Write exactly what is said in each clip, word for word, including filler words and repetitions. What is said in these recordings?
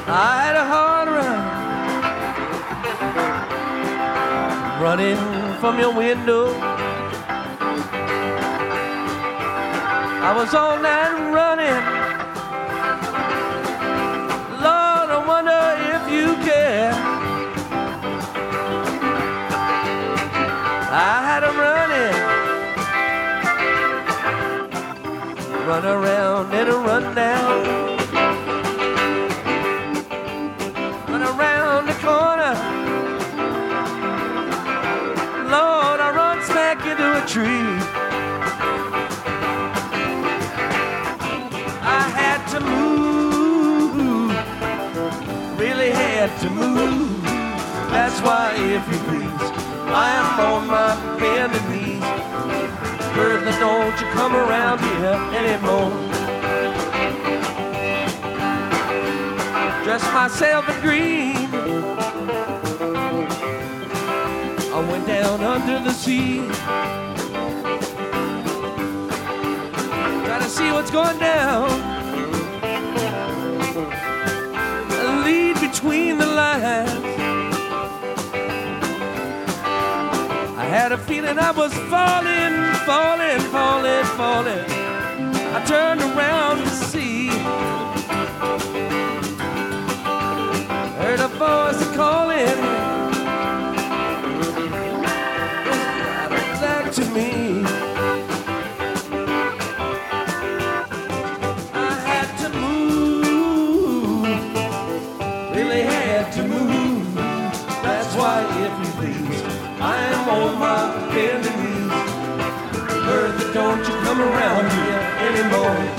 I had a hard run, running from your window. I was all night running. Lord, I wonder if you care. I had a running, run around and a run down, run around the corner. Lord, I run smack into a tree. I had to move, really had to move. That's why, if you please, I am on my bended knees. Bertha, don't you come around here anymore. Dressed myself in green, I went down under the sea. Gotta see what's going down, lead between the lines. I had a feeling I was falling, falling, falling, falling. I turned around to see, heard a voice calling, back to me. I had to move, really had to move. That's why, if you please, I am on my bended knees. Bertha, don't you come around here anymore.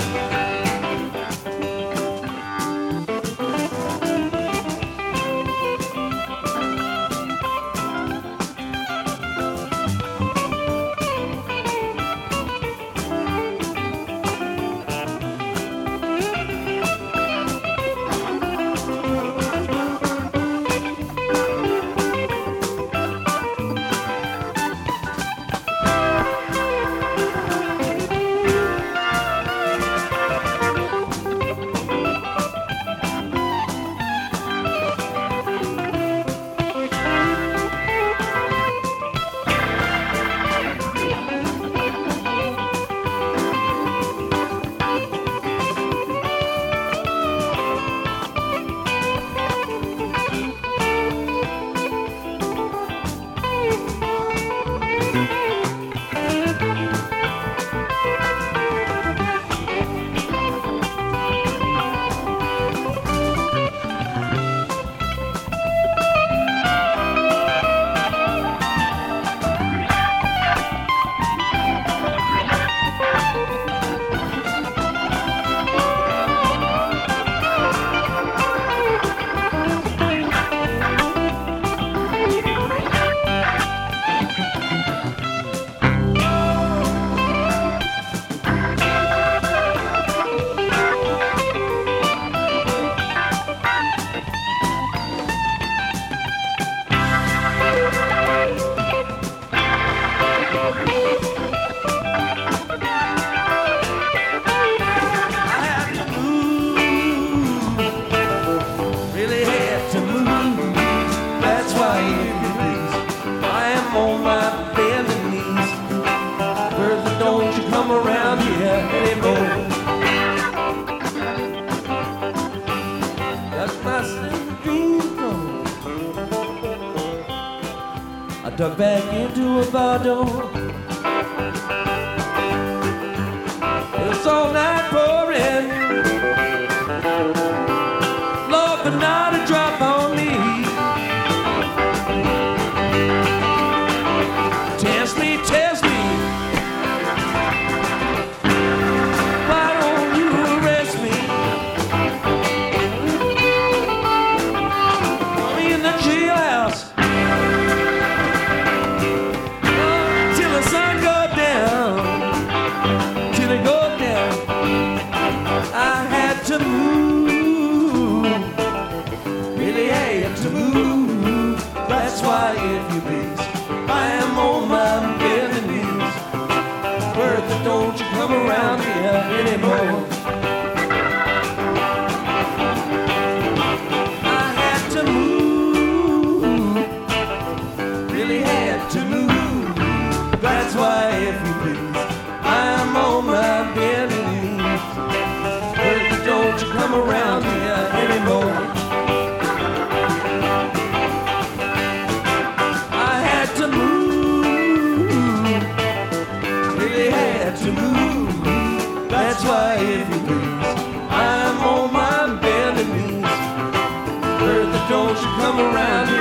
Dug back into a bar door. It was all night pouring, Lord, but not a drop on me. Test me, test me, why don't you arrest me? Put me in the jailhouse till the That's why, if you please, I'm on my bending knees. Bertha, don't you come around here